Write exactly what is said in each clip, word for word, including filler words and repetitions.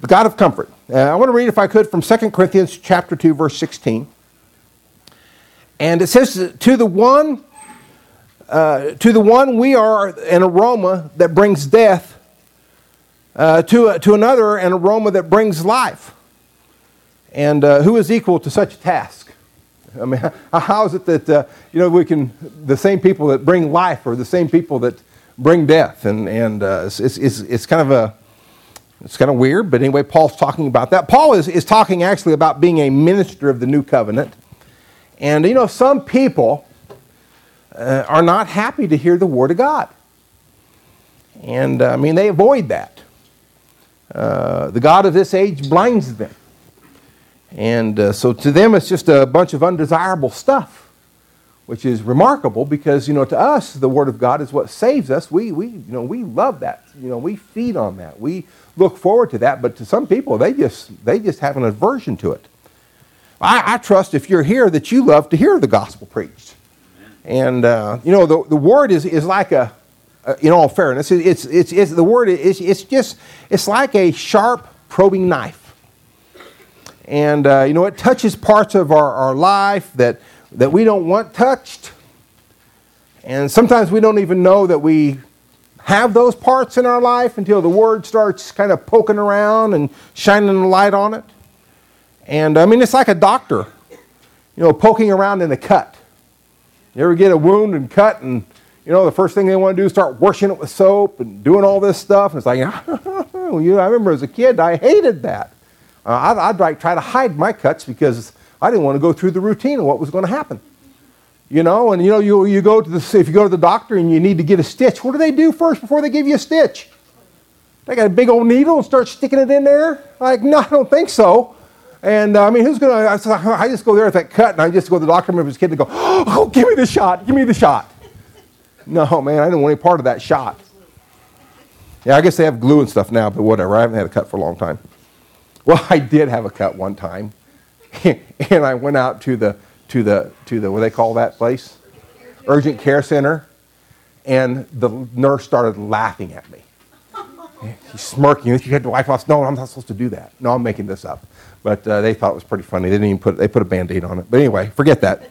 the God of comfort. Uh, I want to read, if I could, from Second Corinthians chapter two, verse sixteen. And it says, to the one, uh, to the one we are an aroma that brings death, uh, to, uh, to another an aroma that brings life. And uh, who is equal to such a task? I mean, how is it that, uh, you know, we can, the same people that bring life are the same people that bring death? And, and uh, it's, it's, it's kind of a, it's kind of weird, but anyway, Paul's talking about that. Paul is, is talking actually about being a minister of the new covenant. And, you know, some people uh, are not happy to hear the word of God. And, uh, I mean, they avoid that. Uh, the God of this age blinds them. And uh, so to them, it's just a bunch of undesirable stuff, which is remarkable because, you know, to us, the word of God is what saves us. We, we, you know, we love that. You know, we feed on that. We look forward to that. But to some people, they just, they just have an aversion to it. I, I trust if you're here that you love to hear the gospel preached. And, uh, you know, the, the word is, is like a, uh, in all fairness, it, it's, it's, it's, the word is, it's just, it's like a sharp probing knife. And, uh, you know, it touches parts of our, our life that, that we don't want touched. And sometimes we don't even know that we have those parts in our life until the word starts kind of poking around and shining a light on it. And, I mean, it's like a doctor, you know, poking around in a cut. You ever get a wound and cut, and, you know, the first thing they want to do is start washing it with soap and doing all this stuff. And it's like, you know, I remember as a kid, I hated that. Uh, I'd, I'd like try to hide my cuts because I didn't want to go through the routine of what was going to happen. You know, and, you know, you, you go to the, if you go to the doctor and you need to get a stitch, what do they do first before they give you a stitch? They got a big old needle and start sticking it in there? Like, no, I don't think so. And, uh, I mean, who's going to, I just go there with that cut, and I just go to the doctor, remember his kid, and go, oh, give me the shot, give me the shot. No, man, I didn't want any part of that shot. Yeah, I guess they have glue and stuff now, but whatever. I haven't had a cut for a long time. Well, I did have a cut one time, and I went out to the, to the, to the, what do they call that place? Urgent care center, and the nurse started laughing at me. She's smirking. You had to wipe off. No, I'm not supposed to do that. No, I'm making this up. But uh, they thought it was pretty funny. They didn't even put, they put a Band-Aid on it. But anyway, forget that.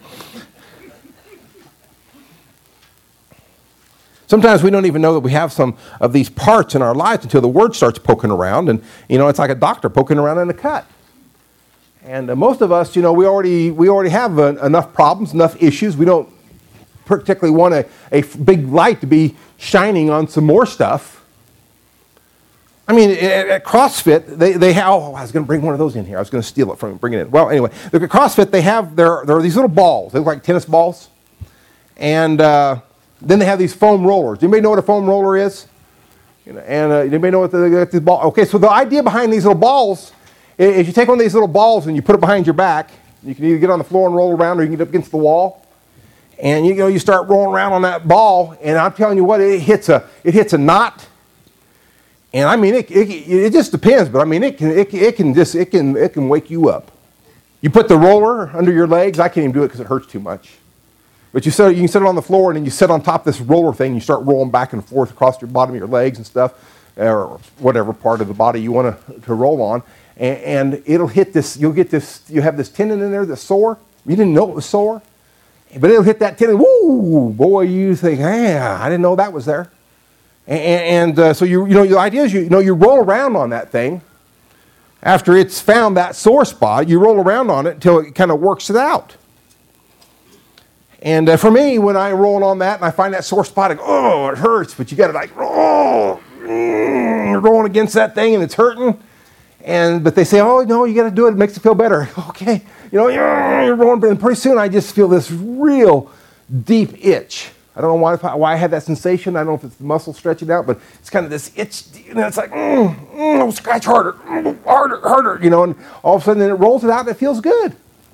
Sometimes we don't even know that we have some of these parts in our lives until the word starts poking around. And, you know, it's like a doctor poking around in a cut. And uh, most of us, you know, we already, we already have uh, enough problems, enough issues. We don't particularly want a, a big light to be shining on some more stuff. I mean, at CrossFit, they, they have, oh, I was going to bring one of those in here. I was going to steal it from them, bring it in. Well, anyway, look at CrossFit, they have, there, there are these little balls. They look like tennis balls. And uh, then they have these foam rollers. Do anybody know what a foam roller is? You know, and uh, anybody know what the, the ball? Okay, so the idea behind these little balls is you take one of these little balls and you put it behind your back. You can either get on the floor and roll around, or you can get up against the wall. And you know, you start rolling around on that ball, and I'm telling you what, it hits a, it hits a knot. And I mean, it, it, it just depends, but I mean, it can, it, it can just, it can, it can wake you up. You put the roller under your legs. I can't even do it because it hurts too much. But you set, you can set it on the floor, and then you sit on top of this roller thing. And you start rolling back and forth across your bottom of your legs and stuff, or whatever part of the body you want to, to roll on. And, and it'll hit this. You'll get this. You have this tendon in there that's sore. You didn't know it was sore, but it'll hit that tendon. Woo, boy! You think, ah, I didn't know that was there. And, and uh, so you, you know, the idea is you, you know, you roll around on that thing. After it's found that sore spot, you roll around on it until it kind of works it out. And uh, for me, when I roll on that and I find that sore spot, I go, oh, it hurts. But you got to like, oh, mm, you're rolling against that thing and it's hurting. And but they say, oh no, you got to do it. It makes it feel better. Okay, you know, you're rolling, but pretty soon I just feel this real deep itch. I don't know why, why I had that sensation. I don't know if it's the muscle stretching out, but it's kind of this itch, and it's like, mm, mm, scratch harder, mm, harder, harder, you know, and all of a sudden then it rolls it out and it feels good.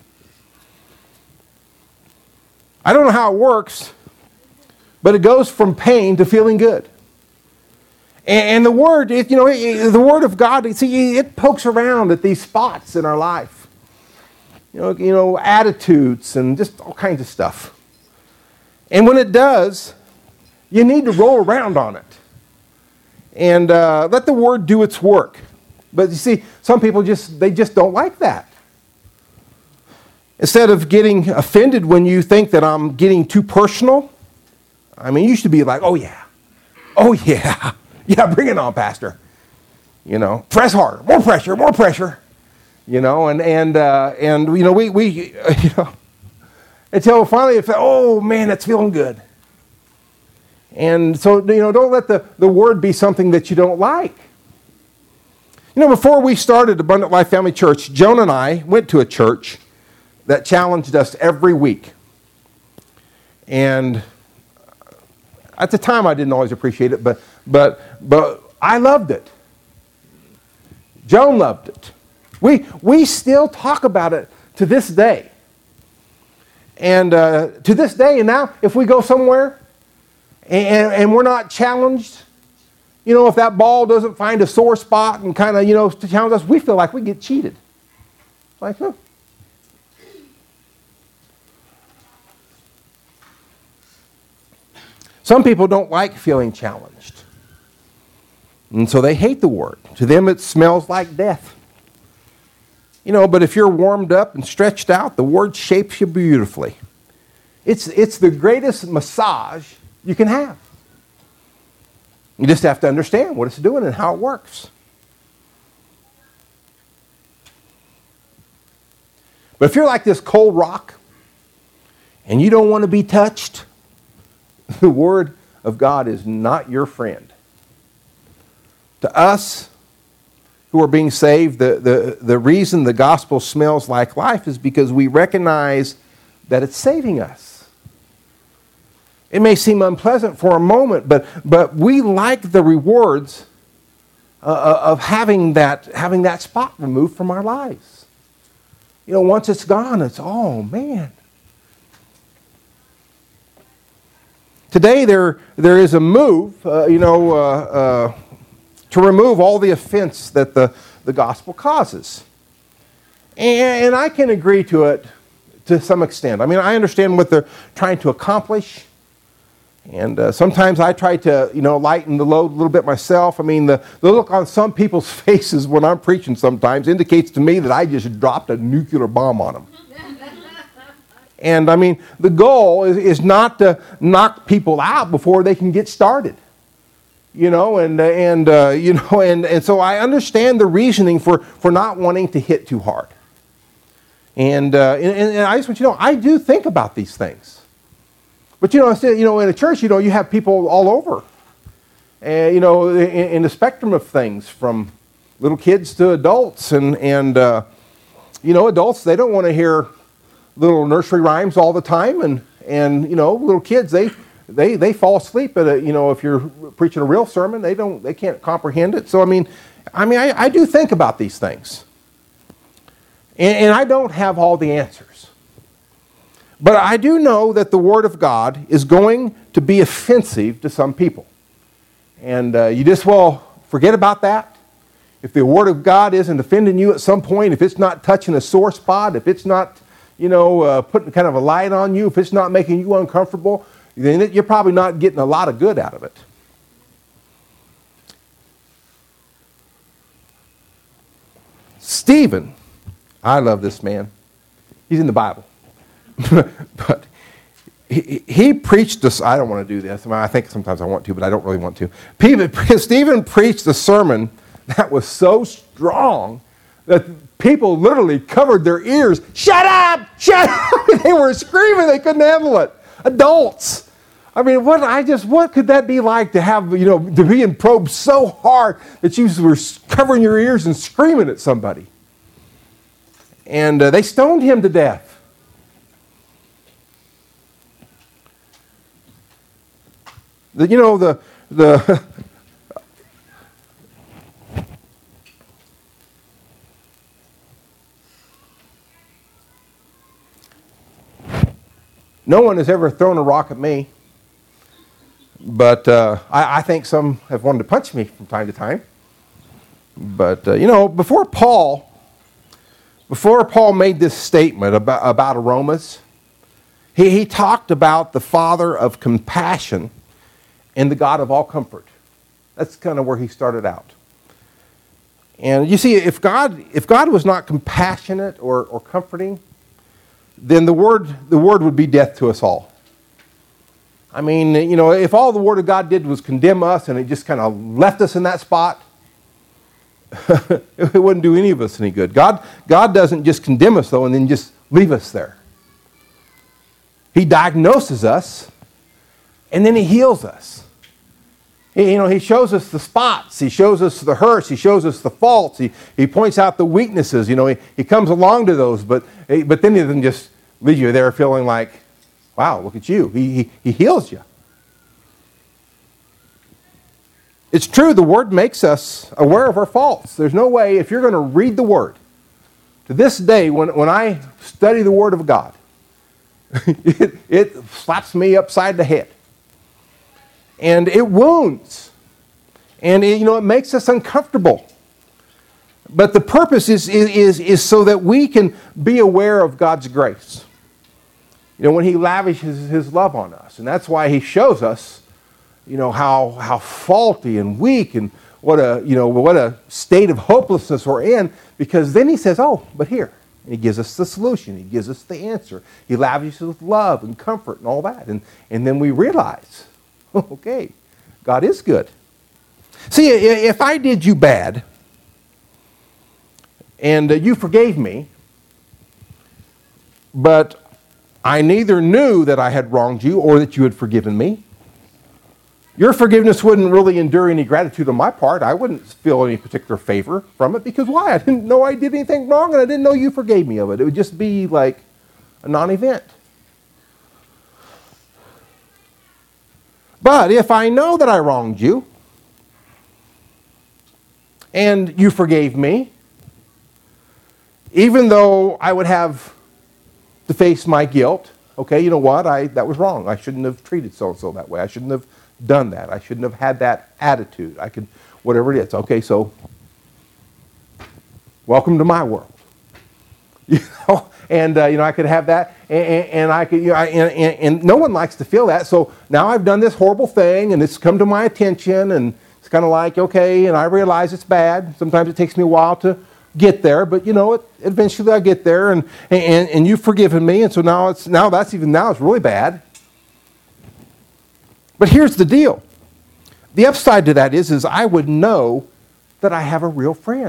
I don't know how it works, but it goes from pain to feeling good. And, and the word, it, you know, it, the word of God, see, it pokes around at these spots in our life. You know, you know, attitudes and just all kinds of stuff. And when it does, you need to roll around on it. And uh, let the word do its work. But you see, some people just, they just don't like that. Instead of getting offended when you think that I'm getting too personal, I mean, you should be like, oh yeah, oh yeah, yeah, bring it on, Pastor. You know, press harder, more pressure, more pressure. You know, and, and, uh, and you know, we, we you know, until finally it felt, oh man, that's feeling good. And so, you know, don't let the, the word be something that you don't like. You know, before we started Abundant Life Family Church, Joan and I went to a church that challenged us every week. And at the time I didn't always appreciate it, but but but I loved it. Joan loved it. We we still talk about it to this day. And uh, to this day, and now if we go somewhere and, and we're not challenged, you know, if that ball doesn't find a sore spot and kind of, you know, to challenge us, we feel like we get cheated. Like, huh. Some people don't like feeling challenged. And so they hate the word. To them it smells like death. You know, but if you're warmed up and stretched out, the word shapes you beautifully. It's, it's the greatest massage you can have. You just have to understand what it's doing and how it works. But if you're like this cold rock and you don't want to be touched, the Word of God is not your friend. To us who are being saved, the, the, the reason the gospel smells like life is because we recognize that it's saving us. It may seem unpleasant for a moment, but, but we like the rewards uh, of having that, having that spot removed from our lives. You know, once it's gone, it's, oh man. Today there, there is a move, uh, you know, uh, uh, to remove all the offense that the, the gospel causes. And, and I can agree to it to some extent. I mean, I understand what they're trying to accomplish. And uh, sometimes I try to, you know, lighten the load a little bit myself. I mean, the, the look on some people's faces when I'm preaching sometimes indicates to me that I just dropped a nuclear bomb on them. And I mean, the goal is, is not to knock people out before they can get started. You know, and, and uh, you know, and, and so I understand the reasoning for, for not wanting to hit too hard. And, uh, and, and I just want you to know, I do think about these things. But, you know, you know, in a church, you know, you have people all over. And, you know, in, in the spectrum of things, from little kids to adults. And, and uh, you know, adults, they don't want to hear little nursery rhymes all the time. And, and you know, little kids, they, they, they fall asleep at a, you know, if you're preaching a real sermon, they don't, they can't comprehend it. So, I mean, I mean, I, I do think about these things. And, and I don't have all the answers. But I do know that the Word of God is going to be offensive to some people. And uh, you just, well, forget about that. If the Word of God isn't offending you at some point, if it's not touching a sore spot, if it's not, you know, uh, putting kind of a light on you, if it's not making you uncomfortable, then it, you're probably not getting a lot of good out of it. Stephen, I love this man. He's in the Bible. But he, he preached this. I don't want to do this. I, mean, I think sometimes I want to, but I don't really want to. Stephen preached a sermon that was so strong that people literally covered their ears. Shut up! Shut up! They were screaming. They couldn't handle it. Adults. I mean, what I just what could that be like to have, you know, to be probed so hard that you were covering your ears and screaming at somebody? And uh, they stoned him to death. The, you know, the, the no one has ever thrown a rock at me, but uh, I, I think some have wanted to punch me from time to time. But, uh, you know, before Paul, before Paul made this statement about, about aromas, he, he talked about the Father of compassion and the God of all comfort. That's kind of where he started out. And you see, if God, if God was not compassionate or, or comforting, then the word, the word would be death to us all. I mean, you know, if all the Word of God did was condemn us and it just kind of left us in that spot, it wouldn't do any of us any good. God, God doesn't just condemn us, though, and then just leave us there. He diagnoses us, and then He heals us. He, you know, He shows us the spots. He shows us the hurts. He shows us the faults. He, he points out the weaknesses. You know, he, he comes along to those, but, but then He doesn't just leave you there feeling like, wow, look at you. He, he, he heals you. It's true, the Word makes us aware of our faults. There's no way, if you're going to read the Word, to this day, when, when I study the Word of God, it, it slaps me upside the head. And it wounds. And it, you know, it makes us uncomfortable. But the purpose is, is, is so that we can be aware of God's grace. You know, when He lavishes His love on us. And that's why He shows us, you know, how, how faulty and weak and what a, you know, what a state of hopelessness we're in. Because then He says, oh, but here. And He gives us the solution. He gives us the answer. He lavishes with love and comfort and all that. And, and then we realize, okay, God is good. See, if I did you bad and you forgave me, but I neither knew that I had wronged you or that you had forgiven me, your forgiveness wouldn't really endure any gratitude on my part. I wouldn't feel any particular favor from it because why? I didn't know I did anything wrong and I didn't know you forgave me of it. It would just be like a non-event. But if I know that I wronged you and you forgave me, even though I would have to face my guilt, okay, you know what, I that was wrong. I shouldn't have treated so-and-so that way. I shouldn't have done that. I shouldn't have had that attitude. I could, whatever it is. Okay, so welcome to my world. You know, and uh, you know, I could have that, and, and I could, you know, I, and, and, and no one likes to feel that. So now I've done this horrible thing, and it's come to my attention, and it's kind of like, okay, and I realize it's bad. Sometimes it takes me a while to get there, but you know, it, eventually I get there, and, and and you've forgiven me, and so now it's now that's even now it's really bad. But here's the deal: the upside to that is, is I would know that I have a real friend,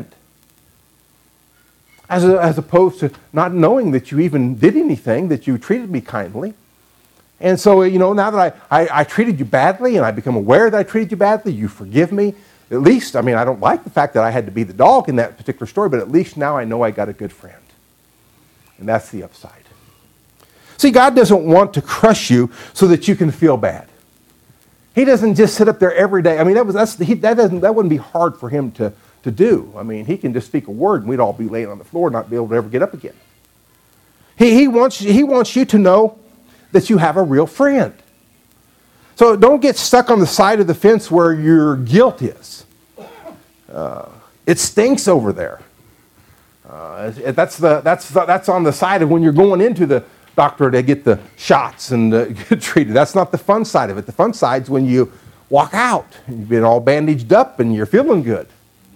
as a, as opposed to not knowing that you even did anything, that you treated me kindly. And so, you know, now that I, I, I treated you badly, and I become aware that I treated you badly, you forgive me. At least, I mean, I don't like the fact that I had to be the dog in that particular story, but at least now I know I got a good friend. And that's the upside. See, God doesn't want to crush you so that you can feel bad. He doesn't just sit up there every day. I mean, that was that's he, that doesn't that wouldn't be hard for Him to, to do. I mean, He can just speak a word and we'd all be laying on the floor and not be able to ever get up again. He, he, wants, he wants you to know that you have a real friend. So don't get stuck on the side of the fence where your guilt is. Uh, it stinks over there. Uh, that's, the, that's, the, that's on the side of when you're going into the doctor to get the shots and uh, get treated. That's not the fun side of it. The fun side's when you walk out and you've been all bandaged up and you're feeling good.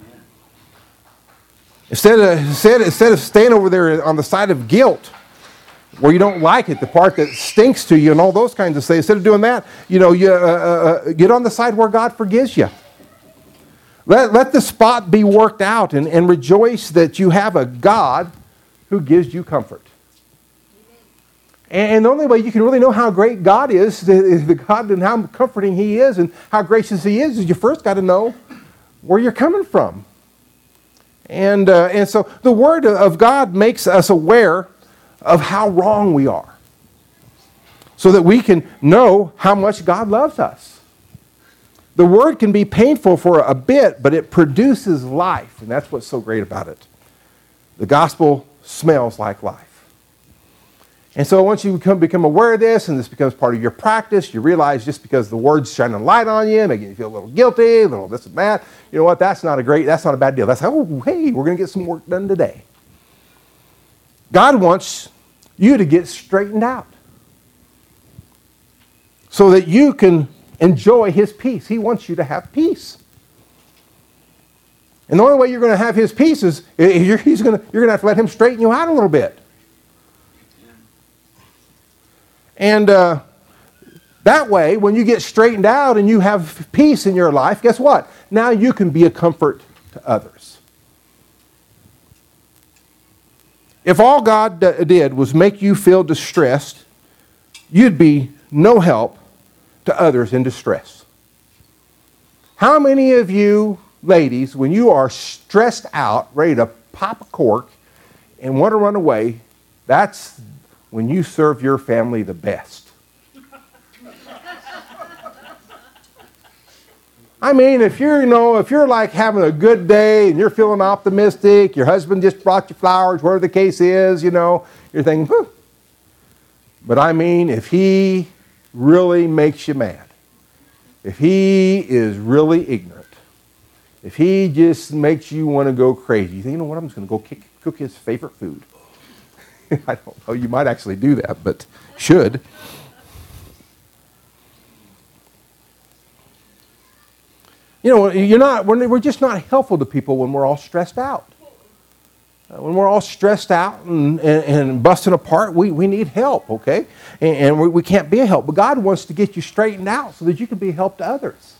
Instead of, instead, instead of staying over there on the side of guilt, where you don't like it, the part that stinks to you and all those kinds of things, instead of doing that, you know, you uh, uh, get on the side where God forgives you. Let, let the spot be worked out and, and rejoice that you have a God who gives you comfort. And, and the only way you can really know how great God is, the, the God and how comforting He is and how gracious He is, is you first got to know where you're coming from. And, uh, and so the Word of God makes us aware of how wrong we are, so that we can know how much God loves us. The Word can be painful for a bit, but it produces life, and that's what's so great about it. The gospel smells like life. And so once you become, become aware of this, and this becomes part of your practice, you realize just because the Word's shining a light on you, making you feel a little guilty, a little this and that, you know what, that's not a great, that's not a bad deal. That's, oh, hey, we're going to get some work done today. God wants you to get straightened out so that you can enjoy His peace. He wants you to have peace. And the only way you're going to have his peace is you're, he's going to, you're going to have to let him straighten you out a little bit. And uh, that way, when you get straightened out and you have peace in your life, guess what? Now you can be a comfort to others. If all God d- did was make you feel distressed, you'd be no help to others in distress. How many of you ladies, when you are stressed out, ready to pop a cork and want to run away, that's when you serve your family the best? I mean, if you're, you know, if you're like having a good day and you're feeling optimistic, your husband just brought you flowers, whatever the case is, you know, you're thinking, whew. But I mean, if he really makes you mad, if he is really ignorant, if he just makes you want to go crazy, you think, you know what, I'm just going to go kick, cook his favorite food. I don't know, you might actually do that, but should. You know, you're not, we're, we're just not helpful to people when we're all stressed out. Uh, when we're all stressed out and, and, and busting apart, we, we need help, okay? And, and we, we can't be a help. But God wants to get you straightened out so that you can be a help to others.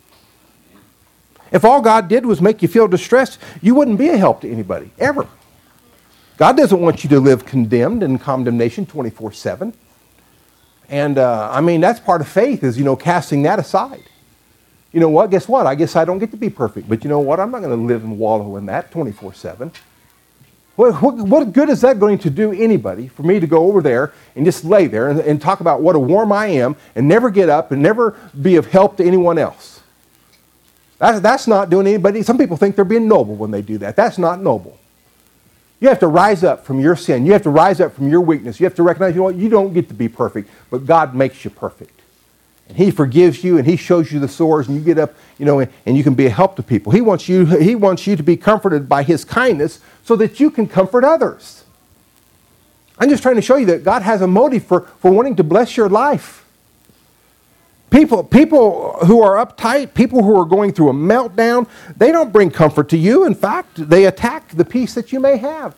If all God did was make you feel distressed, you wouldn't be a help to anybody, ever. God doesn't want you to live condemned and condemnation twenty-four seven. And, uh, I mean, that's part of faith is, you know, casting that aside. You know what? Guess what? I guess I don't get to be perfect. But you know what? I'm not going to live and wallow in that twenty-four seven. What, what, what good is that going to do anybody for me to go over there and just lay there and, and talk about what a worm I am and never get up and never be of help to anyone else? That's, that's not doing anybody. Some people think they're being noble when they do that. That's not noble. You have to rise up from your sin. You have to rise up from your weakness. You have to recognize, you know what? You don't get to be perfect, but God makes you perfect. And he forgives you and he shows you the sores and you get up, you know, and, and you can be a help to people. He wants you, he wants you to be comforted by his kindness so that you can comfort others. I'm just trying to show you that God has a motive for, for wanting to bless your life. People, people who are uptight, people who are going through a meltdown, they don't bring comfort to you. In fact, they attack the peace that you may have.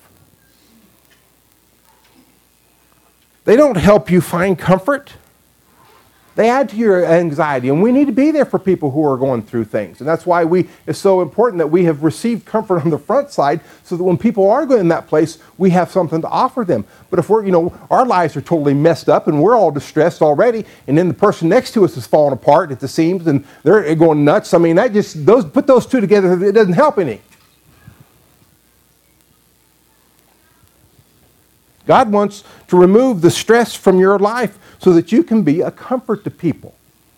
They don't help you find comfort. They add to your anxiety, and we need to be there for people who are going through things. And that's why we it's so important that we have received comfort on the front side so that when people are going in that place, we have something to offer them. But if we're, you know, our lives are totally messed up and we're all distressed already, and then the person next to us is falling apart at the seams and they're going nuts, I mean, that just, those put those two together, it doesn't help any. God wants to remove the stress from your life so that you can be a comfort to people.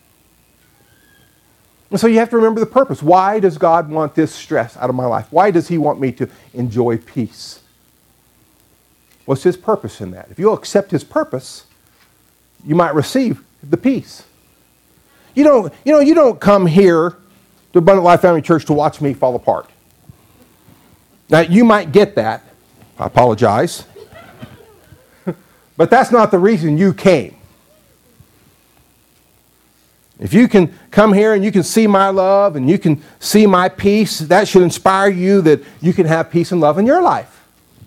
And so you have to remember the purpose. Why does God want this stress out of my life? Why does he want me to enjoy peace? What's his purpose in that? If you'll accept his purpose, you might receive the peace. You don't, you know, you don't come here to Abundant Life Family Church to watch me fall apart. Now, you might get that. I apologize. But that's not the reason you came. If you can come here and you can see my love and you can see my peace, that should inspire you that you can have peace and love in your life.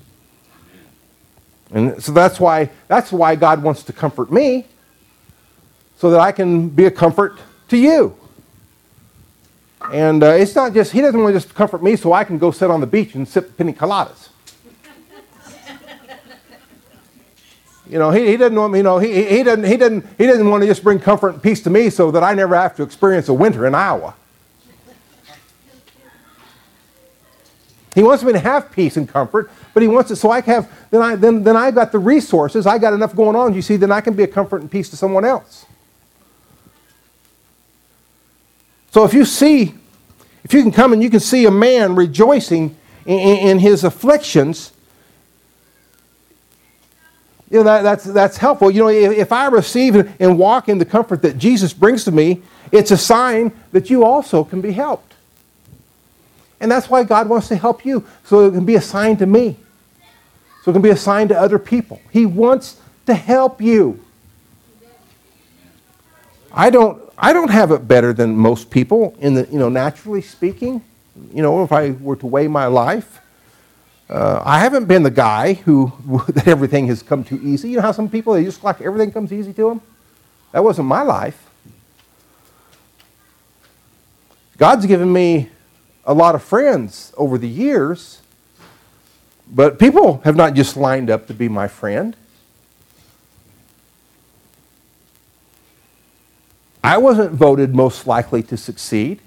And so that's why, that's why God wants to comfort me, so that I can be a comfort to you. And uh, it's not just, he doesn't want to just comfort me so I can go sit on the beach and sip pina coladas. You know, he, he doesn't want me, you know, he, he, doesn't, he, doesn't, he doesn't want to just bring comfort and peace to me so that I never have to experience a winter in Iowa. He wants me to have peace and comfort, but he wants it so I can have, then I then then I got the resources, I got enough going on, you see, then I can be a comfort and peace to someone else. So if you see, if you can come and you can see a man rejoicing in, in, in his afflictions, you know, that, that's, that's helpful. You know, if, if I receive and walk in the comfort that Jesus brings to me, it's a sign that you also can be helped. And that's why God wants to help you, so it can be a sign to me. So it can be a sign to other people. He wants to help you. I don't, I don't have it better than most people, in the, you know, naturally speaking. You know, if I were to weigh my life, uh, I haven't been the guy who that everything has come too easy. You know how some people, they just like everything comes easy to them? That wasn't my life. God's given me a lot of friends over the years, but people have not just lined up to be my friend. I wasn't voted most likely to succeed.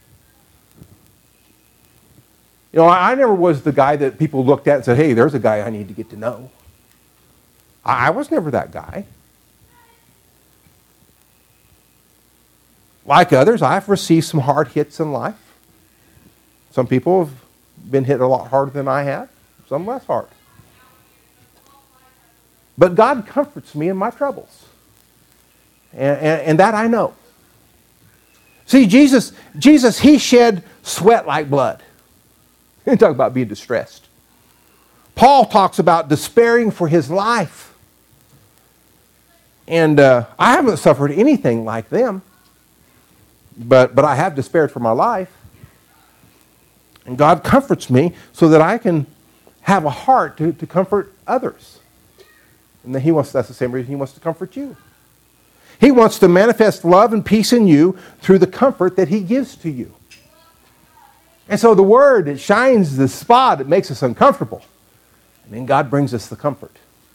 You know, I, I never was the guy that people looked at and said, hey, there's a guy I need to get to know. I, I was never that guy. Like others, I've received some hard hits in life. Some people have been hit a lot harder than I have, some less hard. But God comforts me in my troubles. And, and, and that I know. See, Jesus, Jesus, he shed sweat like blood. He didn't talk about being distressed. Paul talks about despairing for his life. And uh, I haven't suffered anything like them. But, but I have despaired for my life. And God comforts me so that I can have a heart to, to comfort others. And then he wants, that's the same reason he wants to comfort you. He wants to manifest love and peace in you through the comfort that he gives to you. And so the word, it shines the spot, it makes us uncomfortable. And then God brings us the comfort.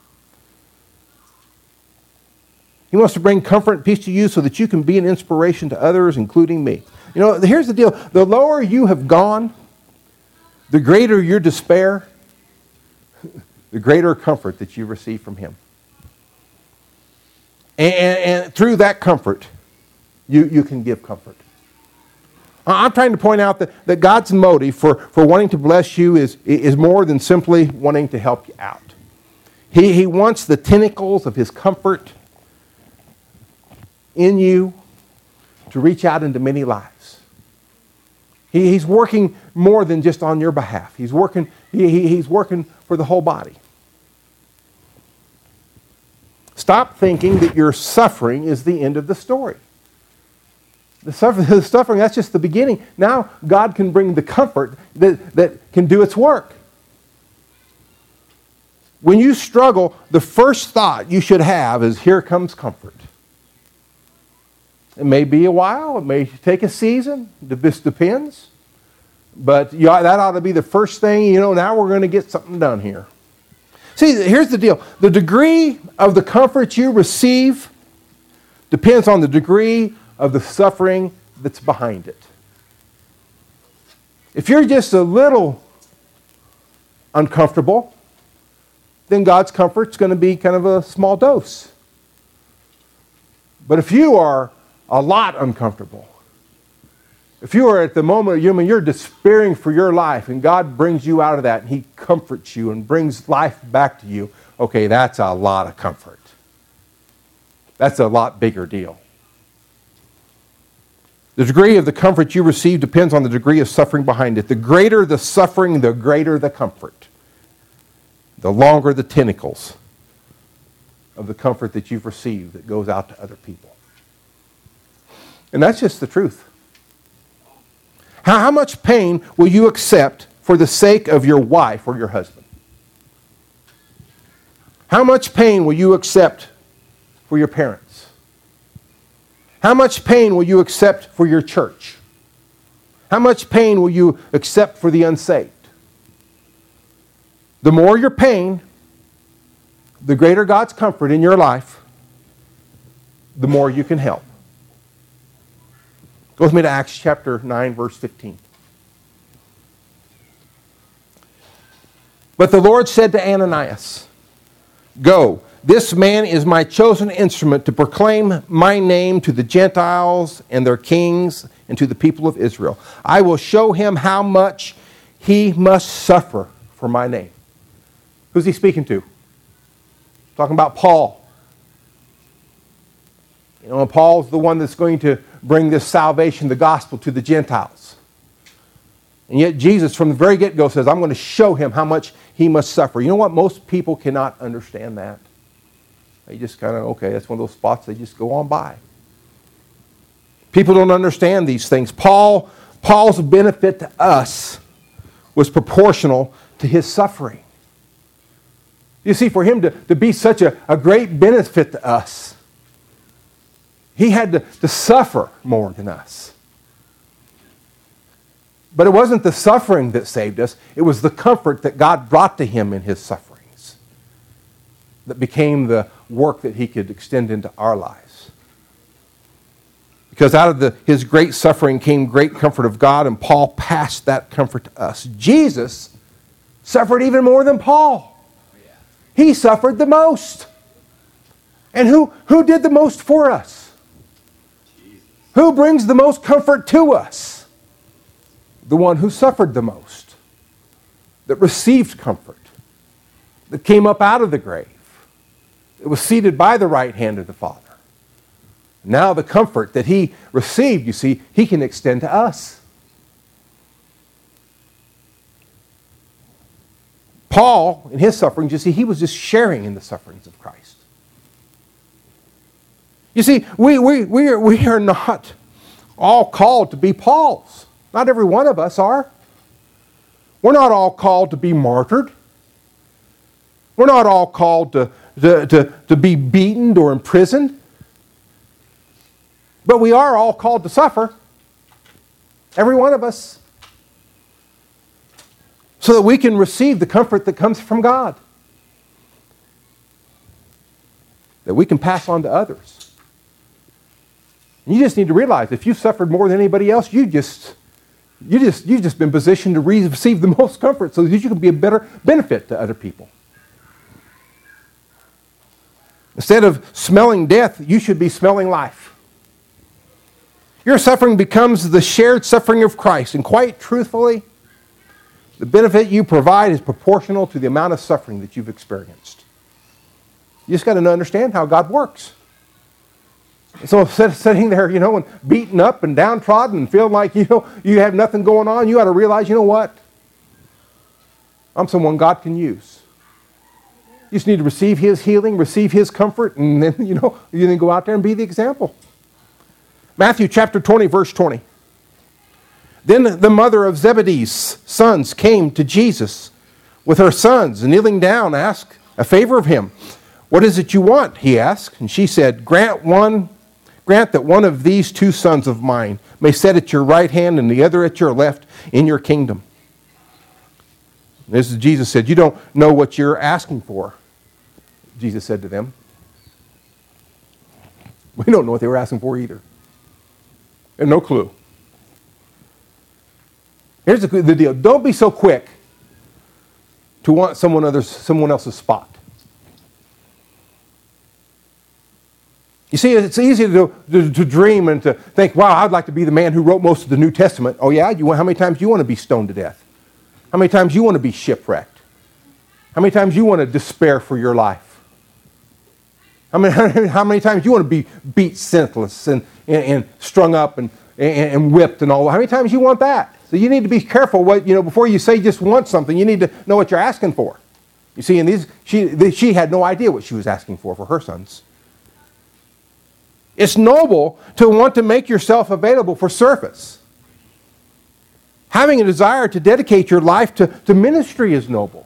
He wants to bring comfort and peace to you so that you can be an inspiration to others, including me. You know, here's the deal. The lower you have gone, the greater your despair, the greater comfort that you receive from him. And, and, and through that comfort, you, you can give comfort. I'm trying to point out that, that God's motive for, for wanting to bless you is, is more than simply wanting to help you out. He, he wants the tentacles of his comfort in you to reach out into many lives. He, he's working more than just on your behalf. He's working, he, he, he's working for the whole body. Stop thinking that your suffering is the end of the story. The suffering, the suffering, that's just the beginning. Now God can bring the comfort that, that can do its work. When you struggle, the first thought you should have is, here comes comfort. It may be a while. It may take a season. This depends. But you, that ought to be the first thing, you know, now we're going to get something done here. See, here's the deal. The degree of the comfort you receive depends on the degree of the suffering that's behind it. If you're just a little uncomfortable, then God's comfort's going to be kind of a small dose. But if you are a lot uncomfortable, if you are at the moment, you mean you're despairing for your life, and God brings you out of that, and he comforts you and brings life back to you, okay, that's a lot of comfort. That's a lot bigger deal. The degree of the comfort you receive depends on the degree of suffering behind it. The greater the suffering, the greater the comfort. The longer the tentacles of the comfort that you've received that goes out to other people. And that's just the truth. How, how much pain will you accept for the sake of your wife or your husband? How much pain will you accept for your parents? How much pain will you accept for your church? How much pain will you accept for the unsaved? The more your pain, the greater God's comfort in your life, the more you can help. Go with me to Acts chapter nine, verse fifteen. But the Lord said to Ananias, "Go, this man is my chosen instrument to proclaim my name to the Gentiles and their kings and to the people of Israel. I will show him how much he must suffer for my name." Who's he speaking to? Talking about Paul. You know, Paul's the one that's going to bring this salvation, the gospel, to the Gentiles. And yet Jesus, from the very get-go, says, I'm going to show him how much he must suffer. You know what? Most people cannot understand that. They just kind of, okay, that's one of those spots they just go on by. People don't understand these things. Paul, Paul's benefit to us was proportional to his suffering. You see, for him to, to be such a, a great benefit to us, he had to, to suffer more than us. But it wasn't the suffering that saved us. It was the comfort that God brought to him in his sufferings that became the work that he could extend into our lives. Because out of the, his great suffering came great comfort of God, and Paul passed that comfort to us. Jesus suffered even more than Paul. He suffered the most. And who, who did the most for us? Jesus. Who brings the most comfort to us? The one who suffered the most, that received comfort, that came up out of the grave, that was seated by the right hand of the Father. Now the comfort that he received, you see, he can extend to us. Paul, in his sufferings, you see, he was just sharing in the sufferings of Christ. You see, we, we, we, are, we are not all called to be Pauls. Not every one of us are. We're not all called to be martyred. We're not all called to, to, to, to be beaten or imprisoned. But we are all called to suffer. Every one of us. So that we can receive the comfort that comes from God. That we can pass on to others. And you just need to realize if you've suffered more than anybody else, you just... You just, you've just been positioned to receive the most comfort so that you can be a better benefit to other people. Instead of smelling death, you should be smelling life. Your suffering becomes the shared suffering of Christ. And quite truthfully, the benefit you provide is proportional to the amount of suffering that you've experienced. You just got to understand how God works. So instead of sitting there, you know, and beaten up and downtrodden and feeling like, you know, you have nothing going on, you ought to realize, you know what? I'm someone God can use. You just need to receive His healing, receive His comfort, and then, you know, you then go out there and be the example. Matthew chapter twenty, verse twenty. Then the mother of Zebedee's sons came to Jesus with her sons, and kneeling down, asked a favor of him. What is it you want? He asked. And she said, Grant one Grant that one of these two sons of mine may sit at your right hand and the other at your left in your kingdom. This is Jesus said, you don't know what you're asking for. Jesus said to them. We don't know what they were asking for either. And no clue. Here's the, the deal. Don't be so quick to want someone, others, someone else's spot. You see, it's easy to, to, to dream and to think, wow, I'd like to be the man who wrote most of the New Testament. Oh yeah? You, how many times do you want to be stoned to death? How many times do you want to be shipwrecked? How many times do you want to despair for your life? How many, how many times do you want to be beat senseless and, and, and strung up and, and, and whipped and all? How many times do you want that? So you need to be careful what, you know, before you say just want something, you need to know what you're asking for. You see, and these, she, she had no idea what she was asking for for her sons. It's noble to want to make yourself available for service. Having a desire to dedicate your life to, to ministry is noble.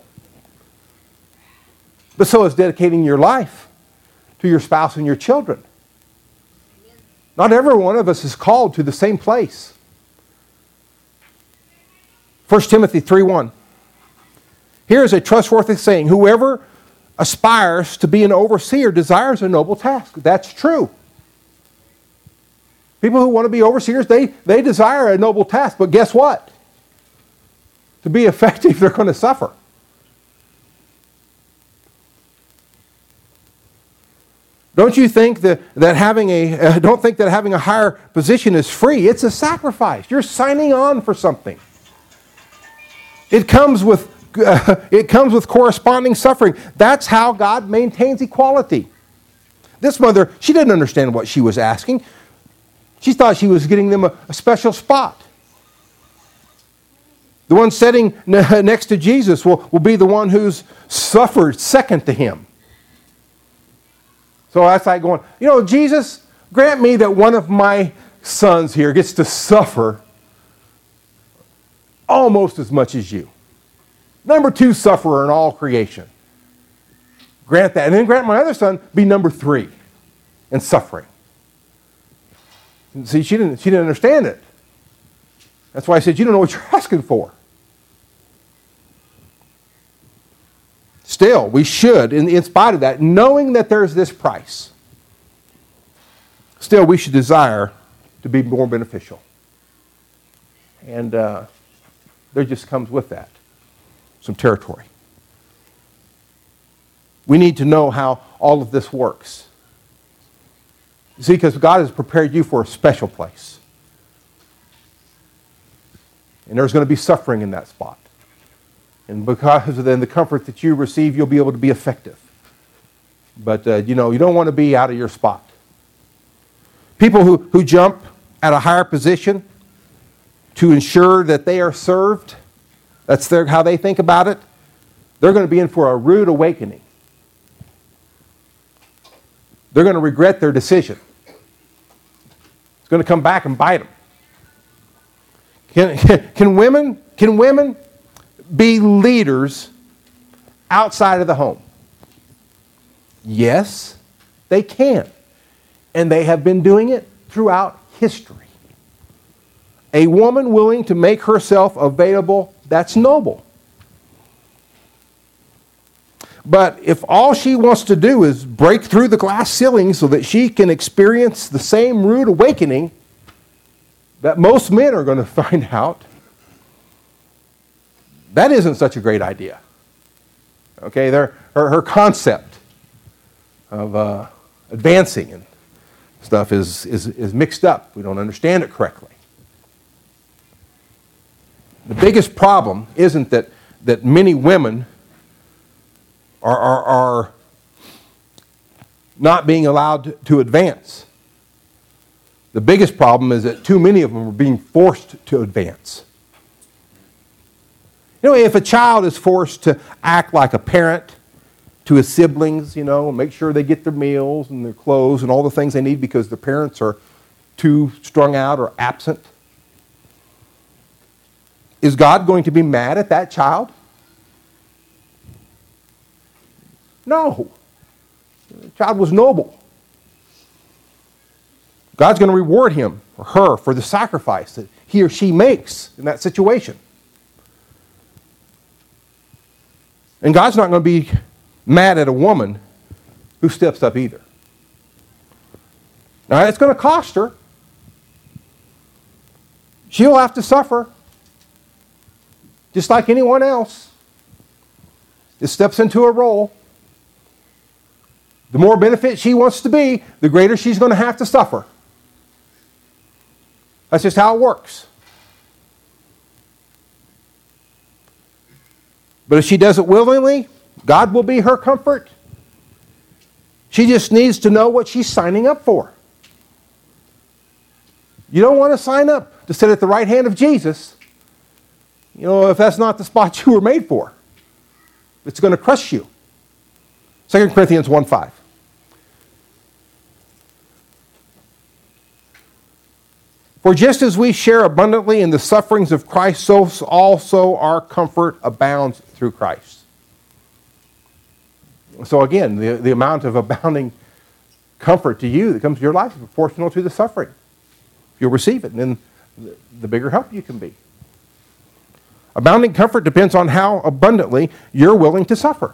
But so is dedicating your life to your spouse and your children. Not every one of us is called to the same place. First Timothy three one. Here is a trustworthy saying, whoever aspires to be an overseer desires a noble task. That's true. People who want to be overseers, they, they desire a noble task. But guess what? To be effective, they're going to suffer. Don't you think that, that having a, uh, don't think that having a higher position is free. It's a sacrifice. You're signing on for something. It comes with, uh, it comes with corresponding suffering. That's how God maintains equality. This mother, she didn't understand what she was asking. She thought she was getting them a, a special spot. The one sitting n- next to Jesus will, will be the one who's suffered second to him. So that's like going, you know, Jesus, grant me that one of my sons here gets to suffer almost as much as you. Number two sufferer in all creation. Grant that. And then grant my other son be number three in suffering. See, she didn't, she didn't understand it. That's why I said, you don't know what you're asking for. Still, we should, in, in spite of that, knowing that there's this price, still we should desire to be more beneficial. And uh, there just comes with that some territory. We need to know how all of this works. See, because God has prepared you for a special place. And there's going to be suffering in that spot. And because of then the comfort that you receive, you'll be able to be effective. But, uh, you know, you don't want to be out of your spot. People who, who jump at a higher position to ensure that they are served, that's their, how they think about it, they're going to be in for a rude awakening. They're going to regret their decision. It's going to come back and bite them. Can, can, can women, can women be leaders outside of the home? Yes, they can. And they have been doing it throughout history. A woman willing to make herself available, that's noble. But if all she wants to do is break through the glass ceiling so that she can experience the same rude awakening that most men are going to find out, that isn't such a great idea. Okay, her, her concept of uh, advancing and stuff is, is, is mixed up. We don't understand it correctly. The biggest problem isn't that, that many women are, are, are not being allowed to advance. The biggest problem is that too many of them are being forced to advance. You know, if a child is forced to act like a parent to his siblings, you know, and make sure they get their meals and their clothes and all the things they need because their parents are too strung out or absent, is God going to be mad at that child? No. The child was noble. God's going to reward him or her for the sacrifice that he or she makes in that situation. And God's not going to be mad at a woman who steps up either. Now, it's going to cost her. She'll have to suffer, just like anyone else. It steps into a role. The more benefit she wants to be, the greater she's going to have to suffer. That's just how it works. But if she does it willingly, God will be her comfort. She just needs to know what she's signing up for. You don't want to sign up to sit at the right hand of Jesus, you know, if that's not the spot you were made for. It's going to crush you. Second Corinthians one five. For just as we share abundantly in the sufferings of Christ, so also our comfort abounds through Christ. So again, the, the amount of abounding comfort to you that comes to your life is proportional to the suffering. You'll receive it, and then the, the bigger help you can be. Abounding comfort depends on how abundantly you're willing to suffer.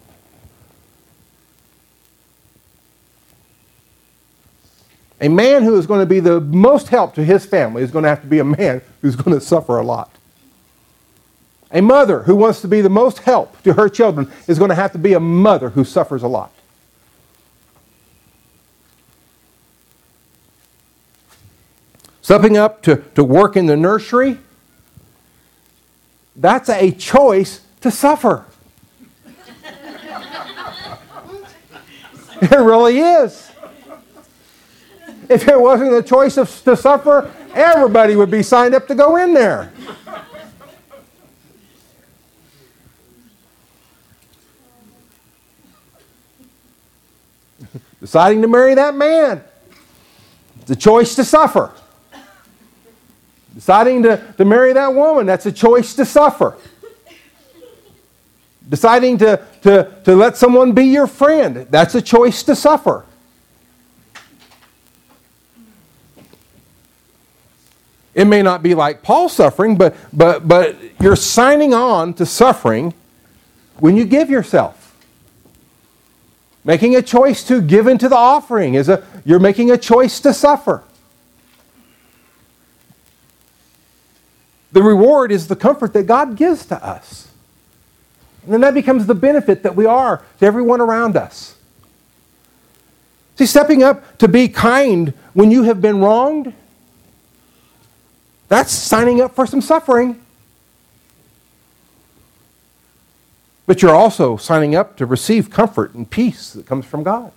A man who is going to be the most help to his family is going to have to be a man who's going to suffer a lot. A mother who wants to be the most help to her children is going to have to be a mother who suffers a lot. Stepping up to, to work in the nursery, that's a choice to suffer. It really is. If it wasn't a choice of, to suffer, everybody would be signed up to go in there. Deciding to marry that man, it's a choice to suffer. Deciding to, to marry that woman, that's a choice to suffer. Deciding to, to, to let someone be your friend, that's a choice to suffer. It may not be like Paul's suffering, but, but, but you're signing on to suffering when you give yourself. Making a choice to give into the offering is a, you're making a choice to suffer. The reward is the comfort that God gives to us. And then that becomes the benefit that we are to everyone around us. See, stepping up to be kind when you have been wronged, that's signing up for some suffering. But you're also signing up to receive comfort and peace that comes from God.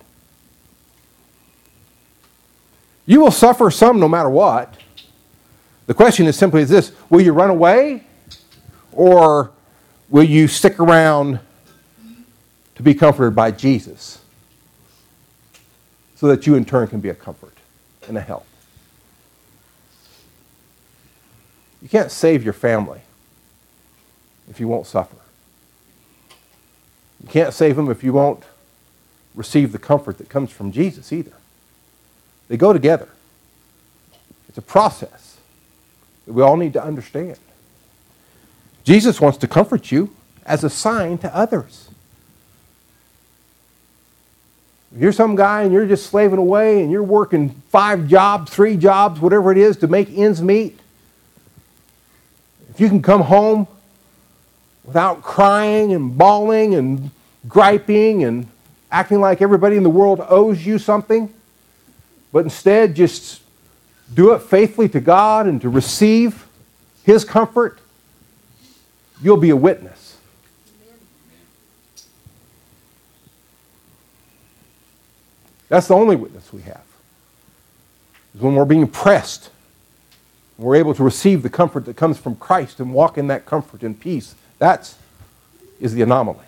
You will suffer some no matter what. The question is simply this: will you run away, or will you stick around to be comforted by Jesus so that you in turn can be a comfort and a help? You can't save your family if you won't suffer. You can't save them if you won't receive the comfort that comes from Jesus either. They go together. It's a process that we all need to understand. Jesus wants to comfort you as a sign to others. If you're some guy and you're just slaving away and you're working five jobs, three jobs, whatever it is to make ends meet, if you can come home without crying and bawling and griping and acting like everybody in the world owes you something, but instead just do it faithfully to God and to receive His comfort, you'll be a witness. That's the only witness we have. Is when we're being pressed, we're able to receive the comfort that comes from Christ and walk in that comfort and peace. That is the anomaly.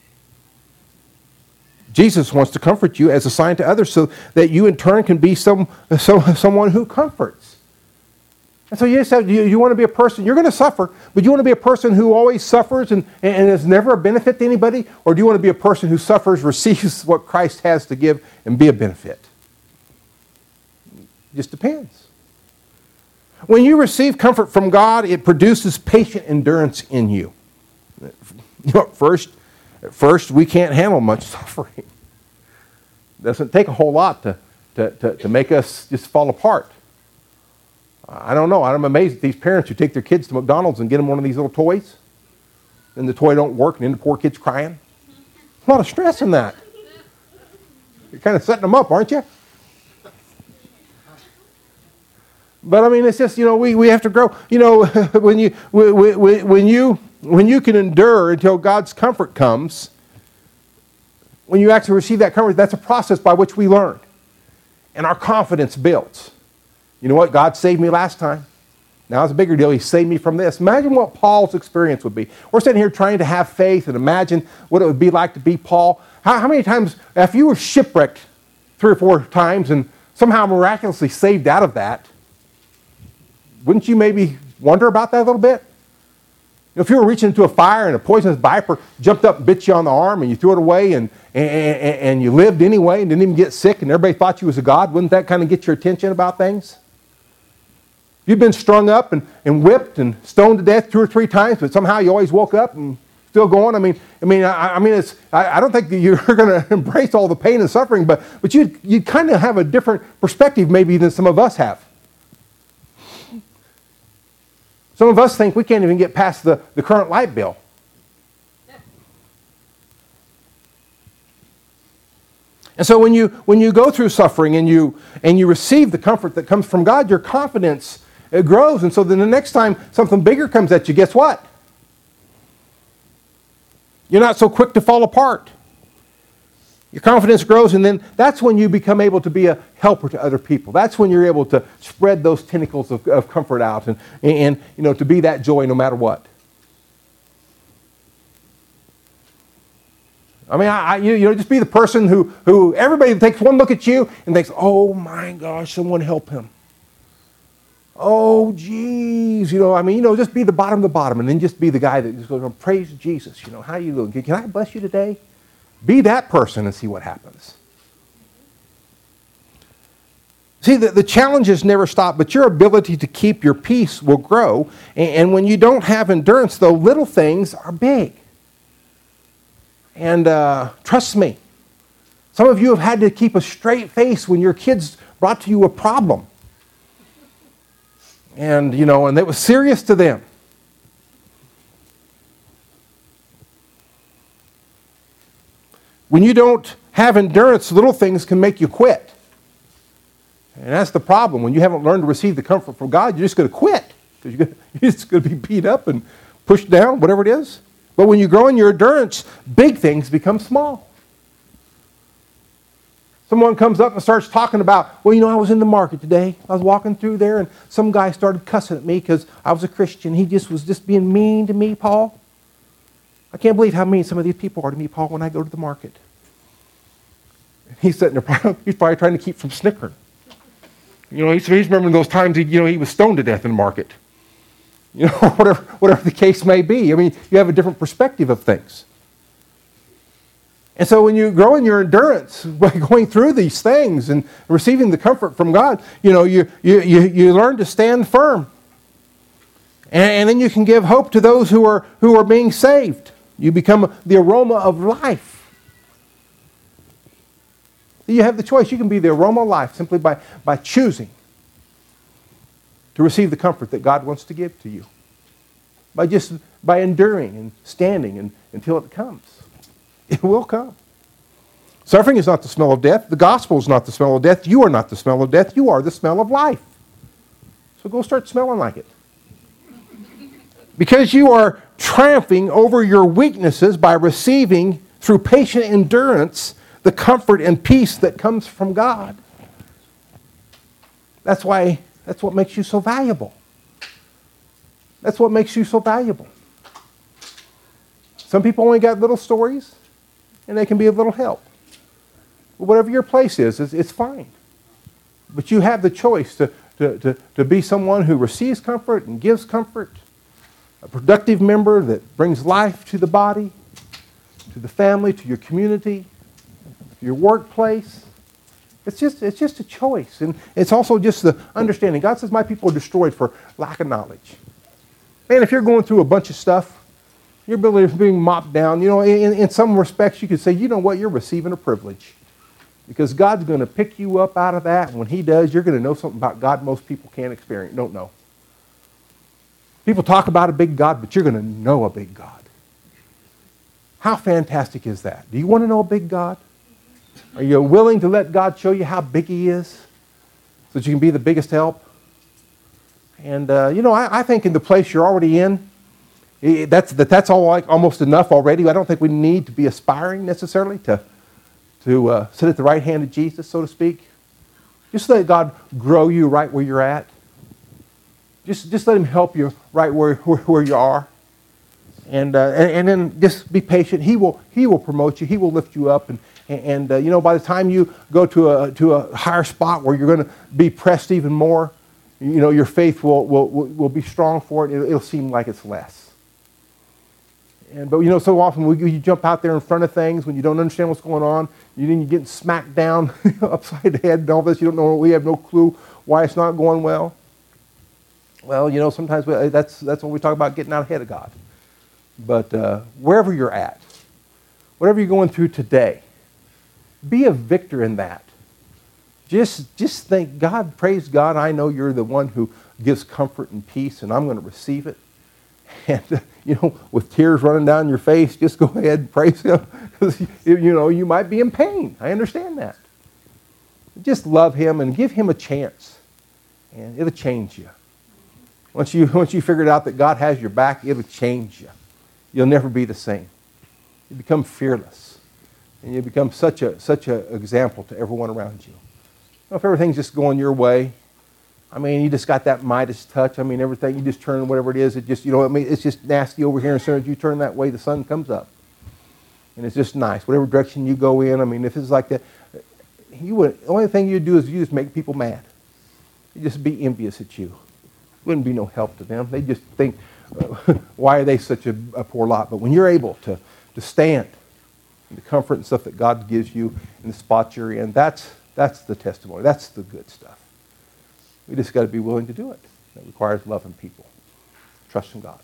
Jesus wants to comfort you as a sign to others so that you in turn can be some, so, someone who comforts. And so you just have, you, you want to be a person, you're going to suffer, but you want to be a person who always suffers and, and is never a benefit to anybody? Or do you want to be a person who suffers, receives what Christ has to give, and be a benefit? It just depends. When you receive comfort from God, it produces patient endurance in you. You know, first, at first, we can't handle much suffering. It doesn't take a whole lot to, to, to, to make us just fall apart. I don't know. I'm amazed at these parents who take their kids to McDonald's and get them one of these little toys. And the toy don't work, and then the poor kid's crying. A lot of stress in that. You're kind of setting them up, aren't you? But I mean, it's just, you know, we, we have to grow. You know, when you when you when you can endure until God's comfort comes, when you actually receive that comfort, that's a process by which we learn. And our confidence builds. You know what? God saved me last time. Now it's a bigger deal. He saved me from this. Imagine what Paul's experience would be. We're sitting here trying to have faith and imagine what it would be like to be Paul. How, how many times, if you were shipwrecked three or four times and somehow miraculously saved out of that, wouldn't you maybe wonder about that a little bit? If you were reaching into a fire and a poisonous viper jumped up and bit you on the arm and you threw it away and, and, and, and you lived anyway and didn't even get sick and everybody thought you was a god, wouldn't that kind of get your attention about things? If you've been strung up and, and whipped and stoned to death two or three times, but somehow you always woke up and still going. I mean, I mean, I, I mean, it's. I, I don't think that you're going to embrace all the pain and suffering, but but you you kind of have a different perspective maybe than some of us have. Some of us think we can't even get past the, the current light bill. And so when you when you go through suffering and you and you receive the comfort that comes from God, your confidence it grows. And so then the next time something bigger comes at you, guess what? You're not so quick to fall apart. Your confidence grows, and then that's when you become able to be a helper to other people. That's when you're able to spread those tentacles of, of comfort out and, and you know, to be that joy no matter what. I mean, I, I, you, you know, just be the person who, who everybody takes one look at you and thinks, oh my gosh, someone help him. Oh, geez, you know, I mean, you know, just be the bottom of the bottom, and then just be the guy that just goes, praise Jesus, you know, how you doing? Can I bless you today? Be that person and see what happens. See, the, the challenges never stop, but your ability to keep your peace will grow. And, and when you don't have endurance, though, little things are big. And uh, trust me, some of you have had to keep a straight face when your kids brought to you a problem. And, you know, and it was serious to them. When you don't have endurance, little things can make you quit. And that's the problem. When you haven't learned to receive the comfort from God, you're just going to quit. Because you're, you're just going to be beat up and pushed down, whatever it is. But when you grow in your endurance, big things become small. Someone comes up and starts talking about, well, you know, I was in the market today. I was walking through there, and some guy started cussing at me because I was a Christian. He just was just being mean to me, Paul. I can't believe how mean some of these people are to me, Paul, when I go to the market. He's sitting there, he's probably trying to keep from snickering. You know, he's, he's remembering those times, he, you know, he was stoned to death in the market. You know, whatever, whatever the case may be. I mean, you have a different perspective of things. And so when you grow in your endurance by going through these things and receiving the comfort from God, you know, you, you, you, you learn to stand firm. And, and then you can give hope to those who are, who are being saved. You become the aroma of life. You have the choice. You can be the aroma of life simply by, by choosing to receive the comfort that God wants to give to you. By just by enduring and standing and, until it comes. It will come. Suffering is not the smell of death. The gospel is not the smell of death. You are not the smell of death. You are the smell of life. So go start smelling like it. Because you are triumphing over your weaknesses by receiving, through patient endurance, the comfort and peace that comes from God. That's why, that's what makes you so valuable. That's what makes you so valuable. Some people only got little stories, and they can be of little help. But whatever your place is, it's, it's fine. But you have the choice to, to, to, to be someone who receives comfort and gives comfort, a productive member that brings life to the body, to the family, to your community, your workplace. It's just, it's just a choice. And it's also just the understanding. God says, my people are destroyed for lack of knowledge. Man, if you're going through a bunch of stuff, your ability is being mopped down. You know, in, in some respects, you could say, you know what, you're receiving a privilege. Because God's going to pick you up out of that. And when He does, you're going to know something about God most people can't experience, don't know. People talk about a big God, but you're going to know a big God. How fantastic is that? Do you want to know a big God? Are you willing to let God show you how big He is so that you can be the biggest help? And, uh, you know, I, I think in the place you're already in, that's, that, that's all like almost enough already. I don't think we need to be aspiring necessarily to, to uh, sit at the right hand of Jesus, so to speak. Just let God grow you right where you're at. Just, just let Him help you right where, where, where you are. And, uh, and, and then just be patient. He will, he will promote you. He will lift you up. And, and uh, you know, by the time you go to a, to a higher spot where you're going to be pressed even more, you know, your faith will, will, will, will be strong for it. It'll, it'll seem like it's less. And, but, you know, so often we, you jump out there in front of things when you don't understand what's going on. You, you're getting smacked down upside the head and all this. You don't know. We have no clue why it's not going well. Well, you know, sometimes we, that's, that's when we talk about getting out ahead of God. But uh, wherever you're at, whatever you're going through today, be a victor in that. Just, just think, God, praise God, I know you're the one who gives comfort and peace, and I'm going to receive it. And, uh, you know, with tears running down your face, just go ahead and praise Him. Because, you know, you might be in pain. I understand that. Just love Him and give Him a chance. And it'll change you. Once you, once you figure out that God has your back, it'll change you. You'll never be the same. You become fearless. And you become such a such an example to everyone around you. Well, if everything's just going your way, I mean, you just got that Midas touch. I mean, everything, you just turn whatever it is, it just, you know, I mean, it's just nasty over here. And as soon as you turn that way, the sun comes up. And it's just nice. Whatever direction you go in, I mean, if it's like that, you would, the only thing you do is you just make people mad. You just be envious at you. wouldn't be no help to them. They just think, uh, why are they such a, a poor lot? But when you're able to, to stand in the comfort and stuff that God gives you in the spots you're in, that's, that's the testimony. That's the good stuff. We just got to be willing to do it. That requires loving people, trusting God.